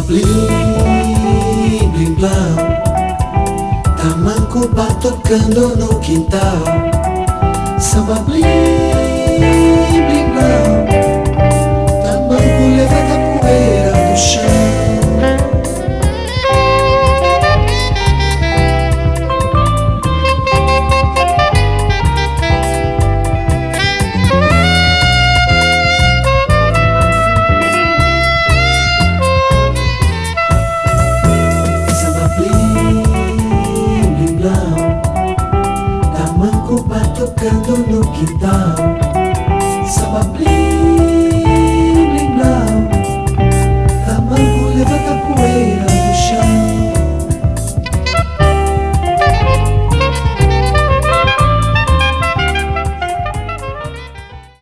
blim, blim, blam. Tamanco batucando no quintal. Samba blim, blim, blam. Tamanco levanta a poeira do chão. Tamanco batucando no quintal.